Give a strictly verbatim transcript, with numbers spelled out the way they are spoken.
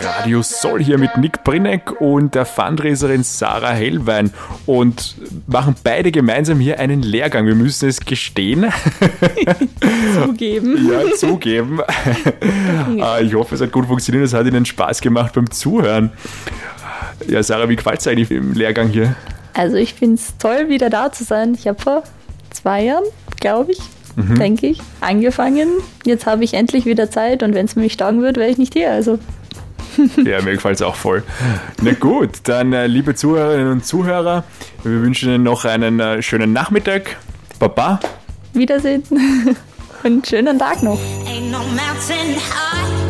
Radio Soll hier mit Nick Brinek und der Fundraiserin Sarah Hellwein und machen beide gemeinsam hier einen Lehrgang. Wir müssen es gestehen. Zugeben. Ja, zugeben. Ich hoffe, es hat gut funktioniert. Es hat Ihnen Spaß gemacht beim Zuhören. Ja, Sarah, wie gefällt es eigentlich im Lehrgang hier? Also ich finde es toll, wieder da zu sein. Ich habe vor zwei Jahren, glaube ich, mhm. denke ich, angefangen. Jetzt habe ich endlich wieder Zeit und wenn es mich taugen wird, wäre ich nicht hier. Also. Ja, mir gefällt es auch voll. Na gut, dann äh, liebe Zuhörerinnen und Zuhörer, wir wünschen Ihnen noch einen äh, schönen Nachmittag. Baba. Wiedersehen und schönen Tag noch. Ain't no mountain high